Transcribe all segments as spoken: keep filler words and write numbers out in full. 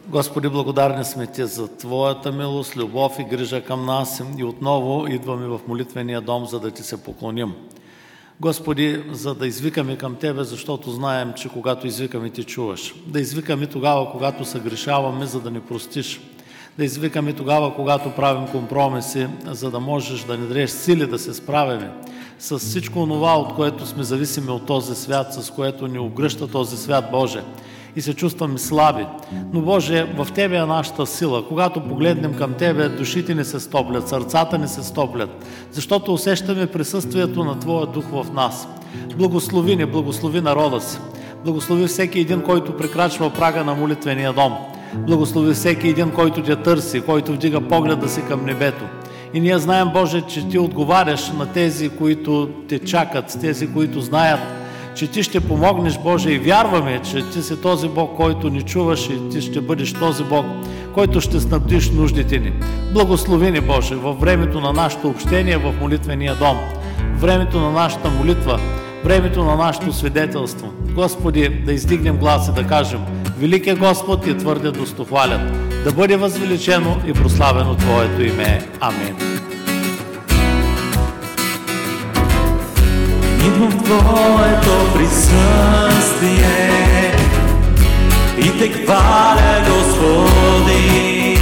Господи, благодарни сме Ти за Твоята милост, любов и грижа към нас и отново идваме в молитвения дом, за да Ти се поклоним. Господи, за да извикаме към Тебе, защото знаем, че когато извикаме, Ти чуваш. Да извикаме тогава, когато съгрешаваме, за да ни простиш. Да извикаме тогава, когато правим компромиси, за да можеш да ни дадеш сили да се справяме с всичко това, от което сме зависими от този свят, с което ни обгръща този свят, Боже. И се чувстваме слаби. Но, Боже, в Тебе е нашата сила. Когато погледнем към Тебе, душите ни се стоплят, сърцата ни се стоплят, защото усещаме присъствието на Твоя Дух в нас. Благослови ни, благослови народа си. Благослови всеки един, който прекрачва прага на молитвения дом. Благослови всеки един, който Те търси, който вдига погледа си към небето. И ние знаем, Боже, че Ти отговаряш на тези, които Те чакат, тези, които знаят, че Ти ще помогнеш, Боже, и вярваме, че Ти си този Бог, който ни чуваш и Ти ще бъдеш този Бог, който ще снабдиш нуждите ни. Благослови ни, Боже, във времето на нашето общение в молитвения дом, времето на нашата молитва, времето на нашето свидетелство. Господи, да издигнем глас и да кажем: велик е Господ и твърде достохвален. Да бъде възвеличено и прославено Твоето име. Амин. Идвам в Твоето присъствие и Те хваля, Господи.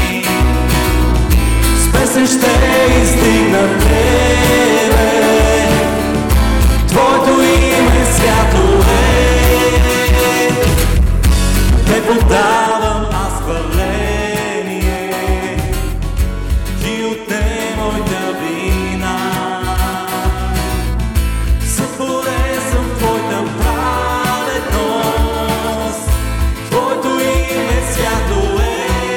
С песен ще издигна Тебе, Твоето име свято е. Те подавам аз хваление, Ти отне моята вина. Сътворен съм в Твоята праведност, Твоето име свято е.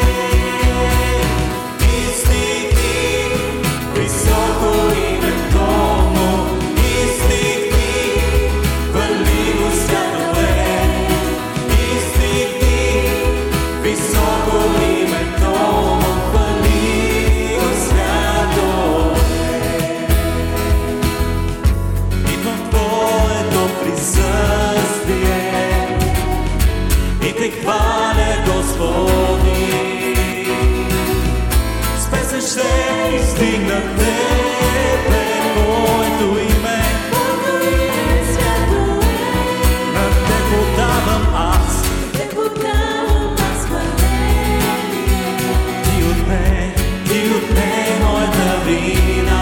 Издигни високо името му, издигни, хвали го свято е. Издигни високо името му, хвали го свято е. Идвам в Твоето присъствие и Те хваля, Господи. С песен ще издигна Тебе, Твоето име, на Те подавам аз. Ти отне, Ти отне моята вина.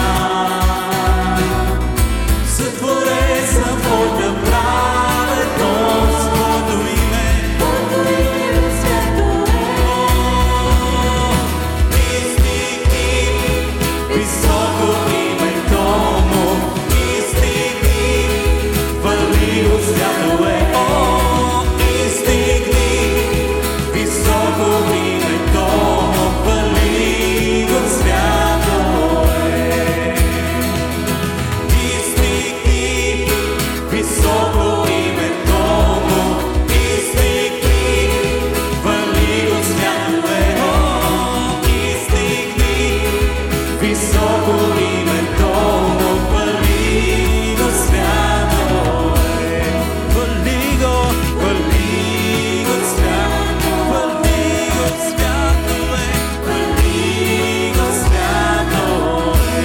Сътворен съм в Твоята праведност, Твоето име. Издигни високо името му, издигни, хвали го свято е. Издигни високо името му, хвали го свято е. Издигни високо името му, издигни, хвали го свято е. Издигни високо името му, хвали го свято е. Хвали го, хвали го свято, хвали го свято е. Хвали го свято е.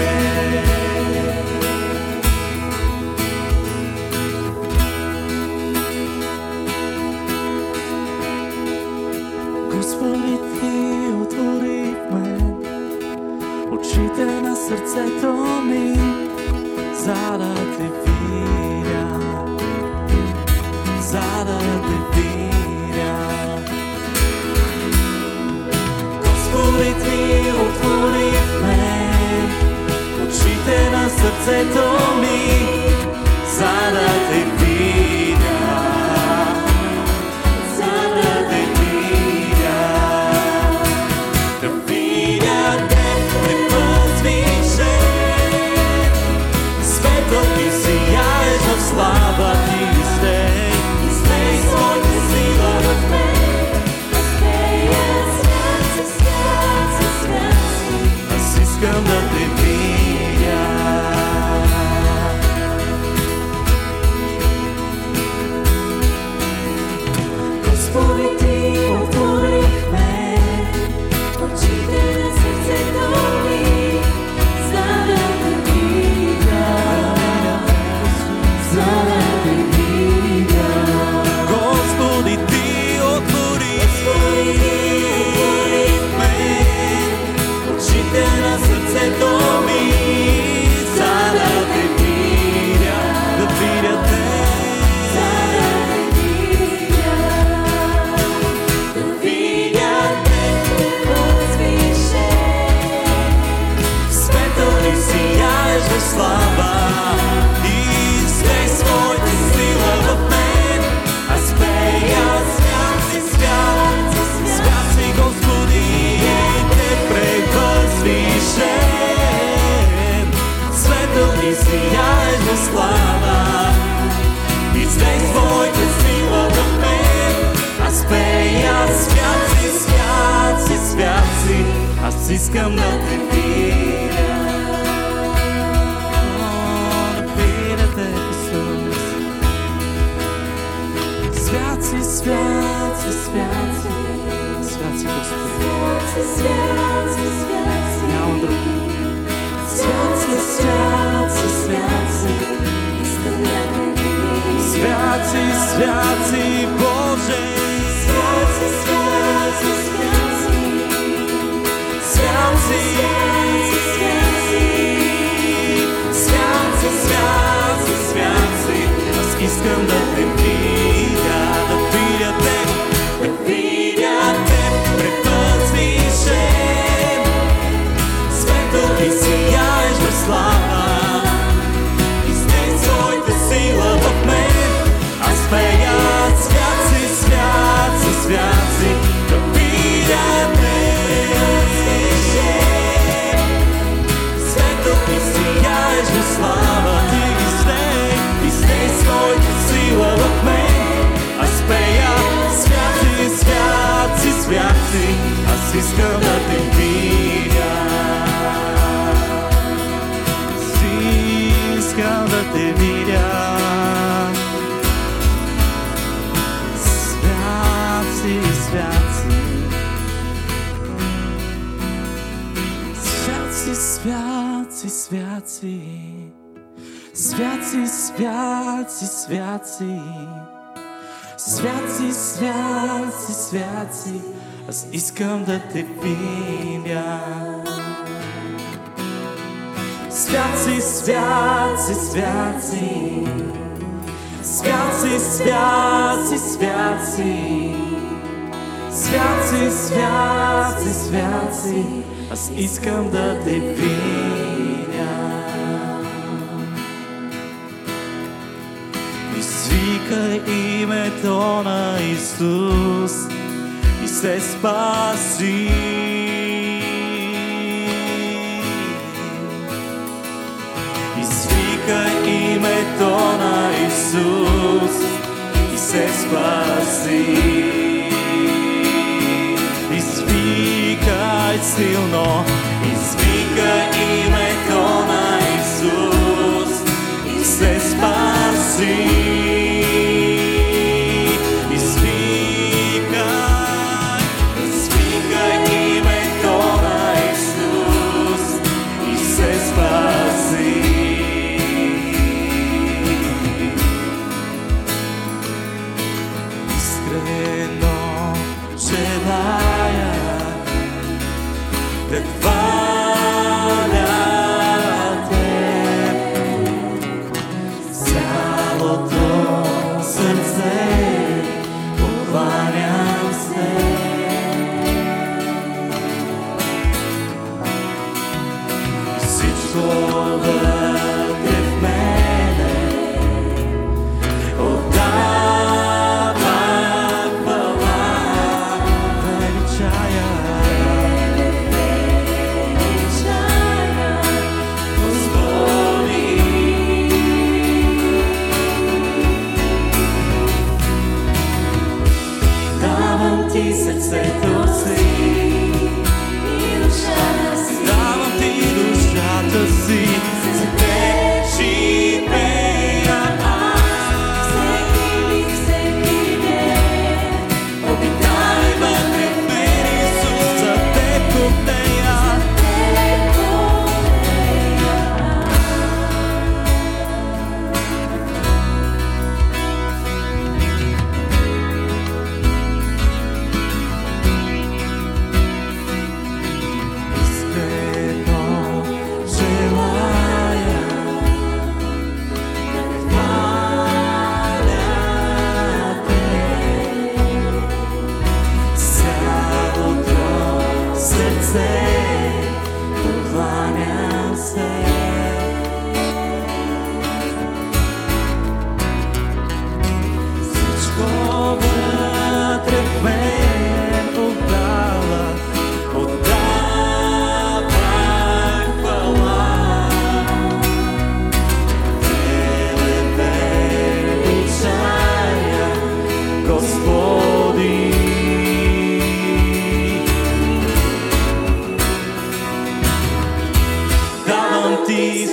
Господи, Ти отвори в мен очите на сърцето ми, за да Те видя, за да Те видя. Господи, Ти отвори в мен очите на сърцето ми, за да Те видя, за да Те видя. Да видя Те невъзвишен, светло Ти сияеш в слава Ти излей, излей своите аз искам да те видя. О, да видя те, Исус. Свят си, свят си, свят си, свят си, Господи. Свят си, свят си, Няма друг. свят си, свят си, свят си, искам да те видя. Свят си, свят си, Боже. Свят си, свят си, свят си, Свят си, свят си, свят си, свят си, свят си. Аз искам да те видя, да видя те, да видя те пред възвишен. Светъл и сияеш в слава, излей своята сила в мен. Аз пея свят си, свят си, свят си, да видя те. Светъл и сияеш в слава, ти излей, излей своята сила в мен. Аз пея свят си, свят си, свят си, аз искам да те видя. Аз искам да те видя. Свят си, свят си. Свят си, свят си, свят си. Свят си, свят си, свят си. Свят си, свят си, свят си. Аз искам да те видя. Свят си, свят си, свят си. Свят си, свят си, свят си. Свят си, свят си, свят си. Аз искам да те видя. Извикай името на Исус и се спаси. Извикай името на Исус и се спаси. Извикай силно, извикай името на Исус и се спаси. Извикай, извикай името на Исус и се спаси. Искрено желая да хваля Те, цялото сърце покланям се. Всичко вътре в мене отдава хвала, величая. Ти сърцето си и душата си, давам ти душата си, за те живея аз. всеки миг, всеки ден, Обитай вътре в мен, Исус, за теб ковтея. те ковтея. Искрено желая да хваля Те, цялото сърце покланям се. Всичко вътре в мен отдава, отдава хвала. Тебе величая, Господи.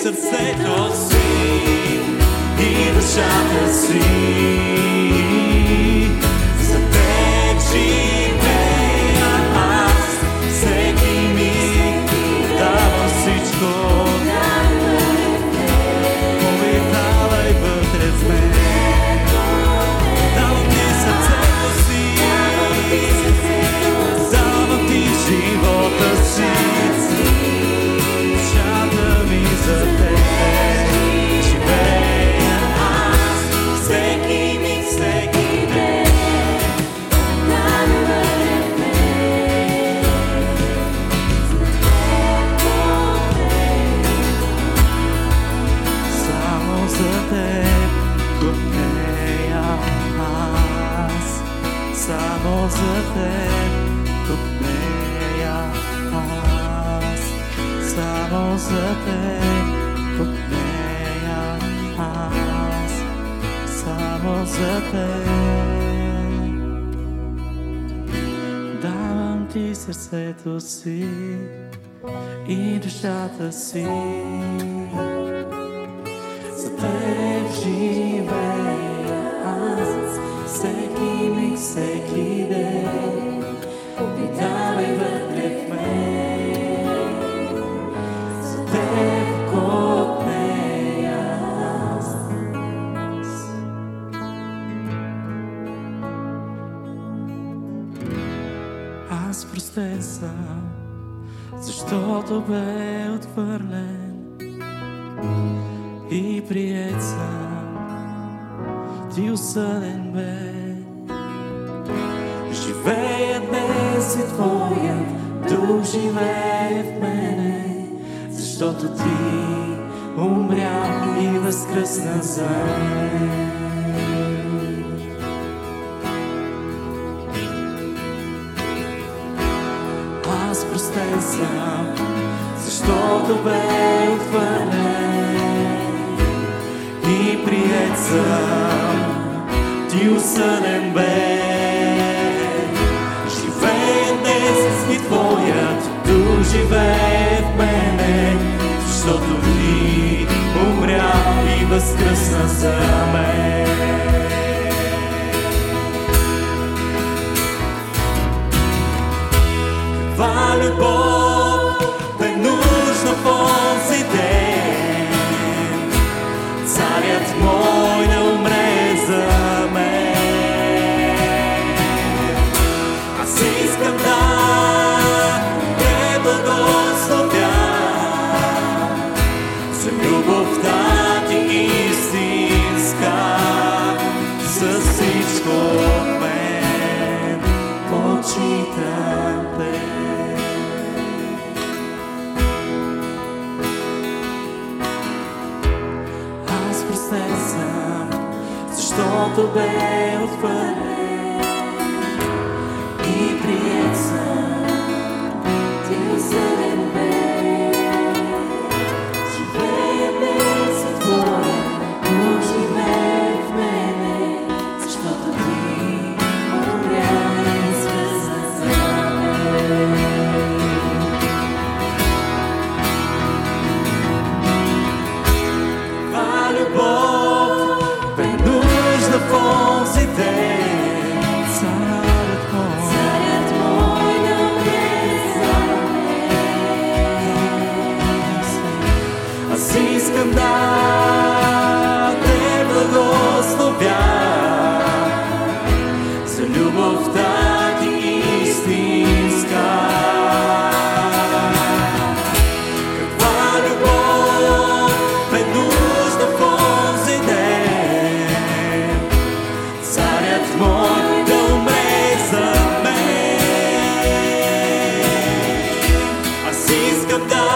сърцето си и душата си. За теб живея аз, всеки миг давам всичко. Обитавай вътре в мен, давам ти сърцето си, давам ти живота си. Душата ми за теб живея аз, всеки миг, всеки ден. Само за теб купея аз, само за теб купея аз, само за теб купея аз, само за теб. Давам ти сърцето си и душата си. За теб живея аз, всеки миг, всеки ден. Обитавай вътре в мен, за теб копнея аз. Аз простен съм, защото бе отхвърлен и приет съм, ти осъден бе. Живея днес и твоят дух живее в мене, защото ти умря и възкръсна за мен. Аз простен съм, защото бе отхвърлен и приет съм, ти осъден бе. Живея днес и твоят дух живее в мене, защото ти умря и възкръсна за мен. Каква любов бе нужна в онзи ден, царят мой да умре за мен. Аз искам да те благословя за любовта ти истинска, с всичко в мен почитам те. Аз простен съм, защото бе отхвърлен и приет съм, ти осъден бе. Живея днес и твоя дух живее в мене, защото ти умря и възкръсна за мен. Каква любов бе нужна в онзи ден, царят мой, царят мой да умре за мен. Аз искам да те благословя за любовта ти истинска. Каква любов бе нужна в онзи ден, царят мой да умре за мен. Аз искам да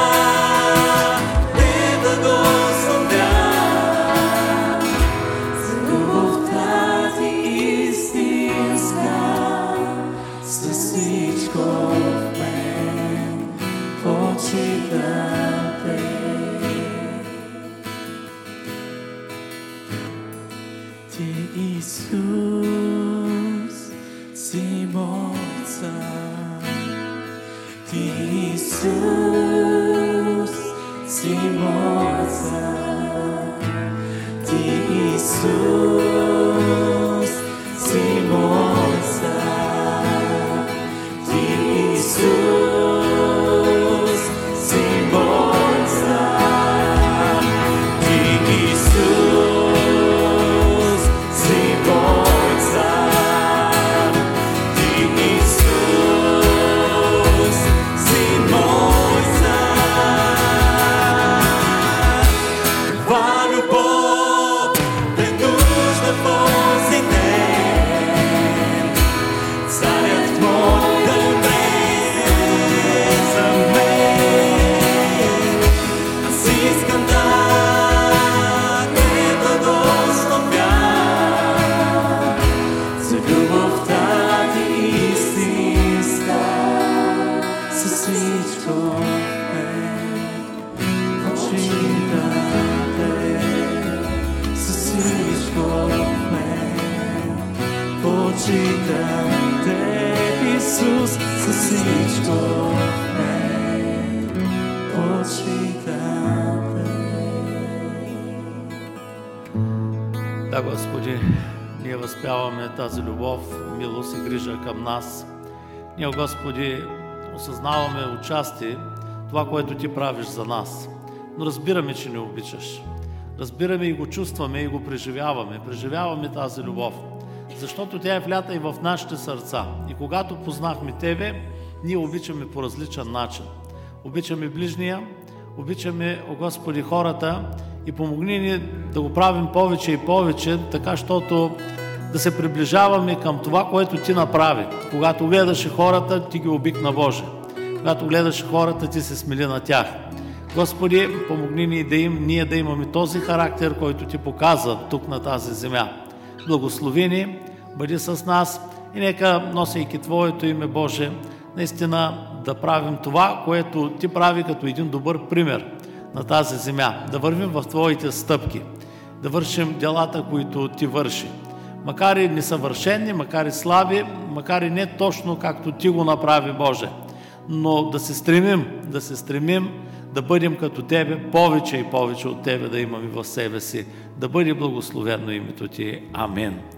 те благословя за любовта ти истинска, с всичко в мен почитам те. Ти, Исус, си мой цар. Ти, Исус, си моят цар. Ти, Исус, си моят цар. Ти, Исус, си моят цар. Ти, Исус, си моят цар. Ти, Исус, си моят цар. Каква любов бе нужна в този ден, Царят мой да умре за мен. Аз искам да те благословя за любовта ти истинска, с всичко в мен почитам те, с всичко в мен почитам те, Исус, с всичко в мен почитам те. Да, Господи, ние възпяваме тази любов, милост и грижа към нас. Ние, Господи, осъзнаваме отчасти това, което Ти правиш за нас. Но разбираме, че ни обичаш. Разбираме и го чувстваме и го преживяваме. Преживяваме тази любов, защото тя е влята и в нашите сърца. И когато познахме Тебе, ние обичаме по различен начин. Обичаме ближния, обичаме, о Господи, хората и помогни ни да го правим повече и повече, така, щото да се приближаваме към това, което Ти направи. Когато гледаше хората, Ти ги обикна, Боже. Когато гледаше хората, Ти се смили на тях. Господи, помогни ни да им, ние да имаме този характер, който Ти показа тук на тази земя. Благослови ни, бъди с нас и нека, носейки Твоето име, Боже, наистина да правим това, което Ти прави като един добър пример на тази земя. Да вървим в Твоите стъпки, да вършим делата, които Ти върши. Макар и несъвършени, макар и слаби, макар и не точно както Ти го направи, Боже, но да се стремим, да се стремим да бъдем като Тебе, повече и повече от Тебе да имаме в себе си. Да бъде благословено името Ти. Амин.